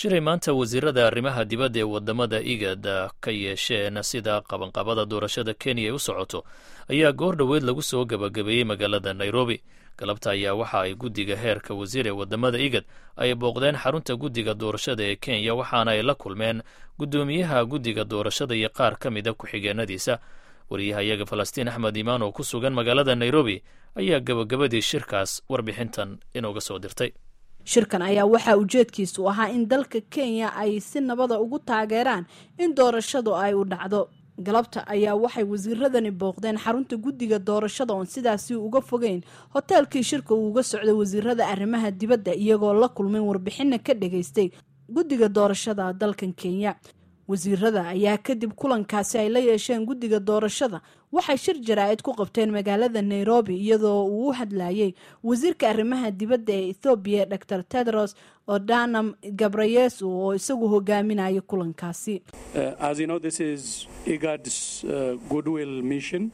shiray maanta wasiirada arrimaha dibadda ee wadamada IGAD ka yeesheen sida qabanqabada doorashada Kenya ay u socoto ayaa goor dhoweed lagu soo gabagabeeyey magaalada Nairobi. galabta ayaa waxa ay guddiga heerka wasiir ee wadamada IGAD ay booqdeen xarunta guddiga doorashada ee Kenya waxaana ay la kulmeen guddoomiyaha guddiga doorashada iyo qaar ka mid a ku-xigeenadiisa. wariyahayaga Falastiin Axmed Imaan oo ku sugan magaalada Nairobi ayaa gabagabadii shirkaas warbixintan inooga soo dirtay. shirkan ayaa waxaa ujeedkiisu ahaa in dalka Kenya ay si nabada ugu taageeraan in doorashadu ay u dhacdo. galabta ayaa waxay wasiiradani booqdeen xarunta guddiga doorashada oon sidaasi uga fogeyn hoteelkii shirka uu uga socday wasiirada arrimaha dibadda iyagoo la kulmay warbixina ka dhageystay guddiga doorashada dalkan Kenya. wasiirada ayaa kadib kulankaasi ay la yeesheen guddiga doorashada waxay shir jaraa'id ku qabteen magaalada Nairobi iyadoo uu hadlayay wasiirka arrimaha dibadda ee Ethiopia Dr. Tedros Adhanom Ghebreyesus oo isagu hogaaminaya kulankaasi. As you know, this is IGAD's goodwill mission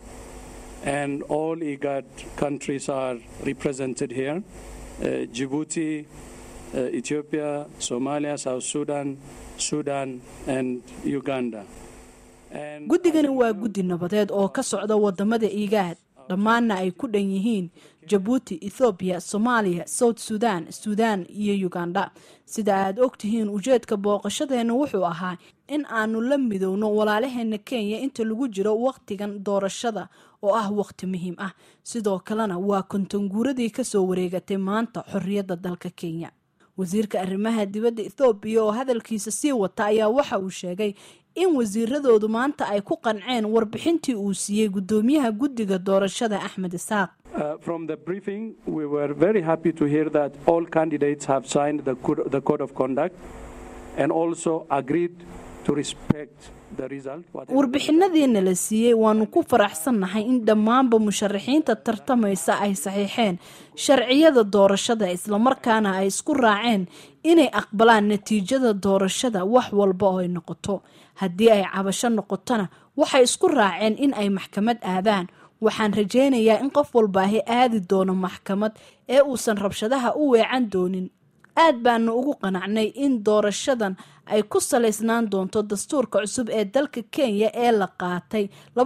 and all IGAD countries are represented here. Djibouti, Ethiopia, Somalia, South Sudan and Uganda. guddigani waa guddi nabadeed oo ka socda wadamada IGAD dhammaanna ay ku dhan yihiin Djibouti, Ethiopia, Somalia, South Sudan iyo Uganda. sida aad ogtihiin ujeedka booqashadeena wuxuu ahaa in aanu la midowno walaalaheena Kenya inta lagu jiro waqtigan doorashada oo ah waqti muhiim ah. sidoo kalena waa kontonguuradii ka soo wareegatay maanta xorriyadda dalka Kenya. wasiirka arrimaha dibadda Ethiopia oo hadalkiisa sii wata ayaa waxa uu sheegay in wasiiradoodu maanta ay ku qanceen warbixintii uu siiyey guddoomiyaha guddiga doorashada Axmed Isaaq. From the briefing, we were very happy to hear that all candidates have signed the code of conduct and also agreed to respect the result. warbixinadiina la siiyey waanu ku faraxsannahay in dhammaanba musharaxiinta tartamaysa ay saxiixeen sharciyada doorashada isla markaana ay isku raaceen inay aqbalaan natiijada doorashada wax walba oo ay noqoto. haddii ay cabasho noqotona waxay isku raaceen in ay maxkamad aadaan. waxaan rajaynayaa in qof walba aadi doono maxkamad ee uusan rabshadaha u weecan doonin. aad baanu ugu qanacnay in doorashadan ay ku salaysnaan doonto dastuurka cusub ee dalka Kenya ee la qaatay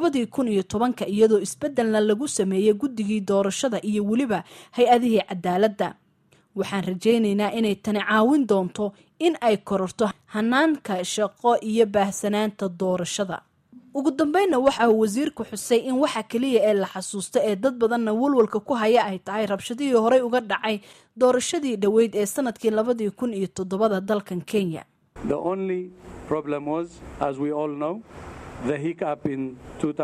2010 iyadoo isbedelna lagu sameeyay guddigii doorashada iyo waliba hay-adihii cadaaladda. waxaan rajaynaynaa inay tani caawin doonto in ay kororto hanaanka shaqo iyo baahsanaanta doorashada. ugu dambeynna waxa uu wasiirku xusay in waxa kaliya ee la xasuusto ee dad badanna walwalka ku haya ay tahay rabshadihii horey uga dhacay doorashadii dhaweyd ee sanadkii 2007 dalkan Kenya. The only problem was, as we all know, the hiccup in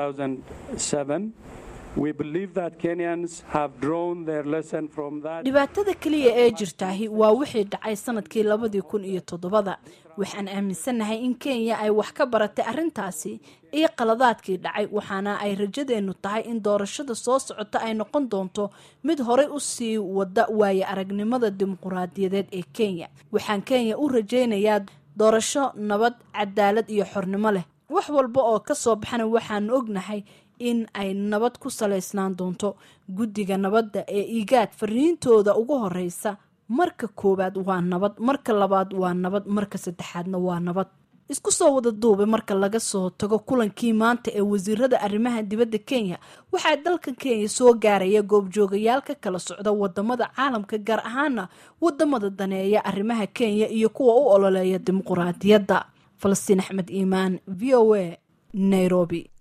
2007. We believe that Kenyans have drawn their lesson from that. dhibaatada kaliya ee jirtaahi waa wixii dhacay sanadkii 2007. waxaan aaminsanahay in Kenya ay wax ka baratay arrintaasi iyo qaladaadkii dhacay waxaana ay rajadeenu tahay in doorashada soo socota ay noqon doonto mid horey u sii wada waaye aragnimada dimuqraadiyadeed ee Kenya. waxaan Kenya u rajaynayaa doorasho nabad, cadaalad iyo xornimo leh. wax walba oo ka soo baxana waxaan ognahay in ay nabad ku salaysnaan doonto. guddiga nabadda ee IGAD fariintooda ugu horeysa marka koobaad waa nabad, marka labaad waa nabad, marka saddexaadna waa nabad. isku soo wada duubay marka laga soo tago kulankii maanta ee wasiirada arrimaha dibadda Kenya waxaa dalka Kenya soo gaaraya goobjoogayaal ka kala socda wadamada caalamka gaar ahaana wadamada daneeya arrimaha Kenya iyo kuwa u ololeeya dimuqraadiyadda. Falastiin Axmed Imaan, VOA, Nairobi.